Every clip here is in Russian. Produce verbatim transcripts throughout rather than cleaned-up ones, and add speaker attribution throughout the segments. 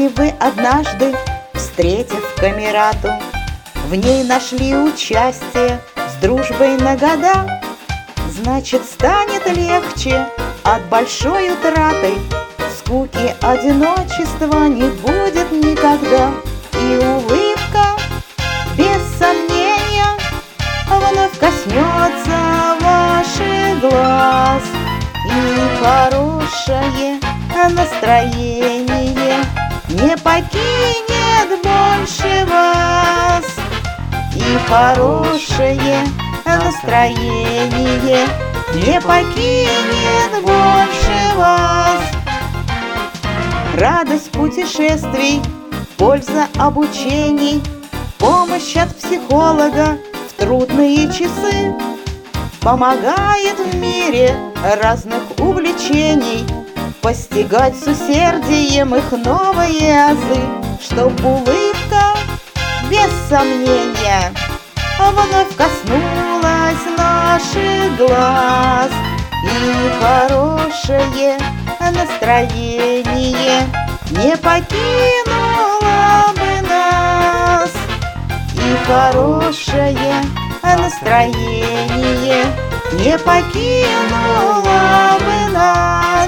Speaker 1: Если вы однажды, встретив камерату, в ней нашли участие с дружбой на года, значит, станет легче от большой утраты. Скуки, одиночества не будет никогда. И улыбка, без сомнения, вновь коснется ваших глаз. И хорошее настроение не покинет больше вас. И хорошее настроение не покинет больше вас. Радость путешествий, польза обучений, помощь от психолога в трудные часы помогает в мире разных увлечений постигать с усердием их новые азы, чтоб улыбка, без сомнения, вновь коснулась наших глаз. И хорошее настроение не покинуло бы нас. И хорошее настроение не покинуло бы нас.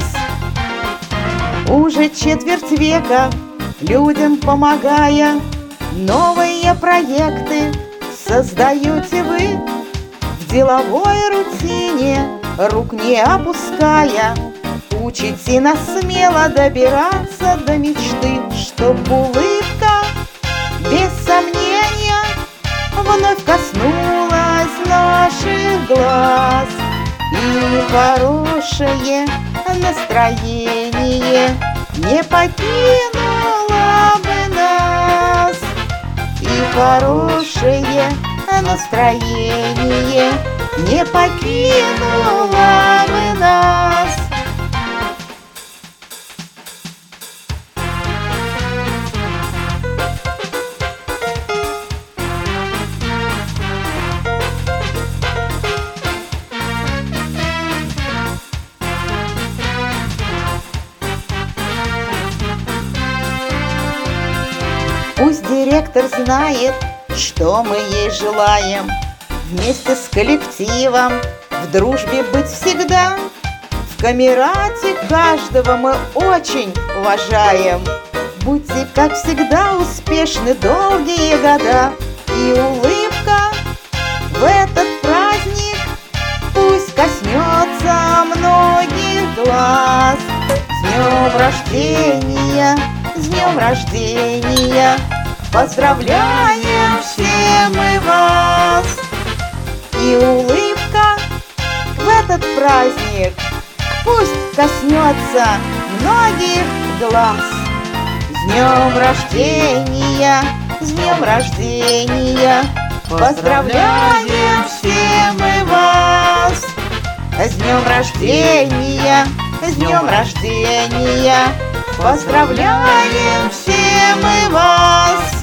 Speaker 1: Уже четверть века людям помогая, новые проекты создаете вы в деловой рутине, рук не опуская. Учите нас смело добираться до мечты, чтоб улыбка, без сомнения, вновь коснулась наших глаз. И хорошее настроение не покинуло бы нас. И хорошее настроение не покинуло бы нас. Пусть директор знает, что мы ей желаем, вместе с коллективом в дружбе быть всегда. В камерате каждого мы очень уважаем. Будьте, как всегда, успешны долгие года. И улыбка в этот праздник пусть коснется многих глаз. С днем рождения! С днем рождения! Поздравляем все мы вас! И улыбка в этот праздник пусть коснется многих глаз. С днем рождения! С днем рождения! Поздравляем все мы вас! С днем рождения! С днем рождения! Поздравляем все мы вас!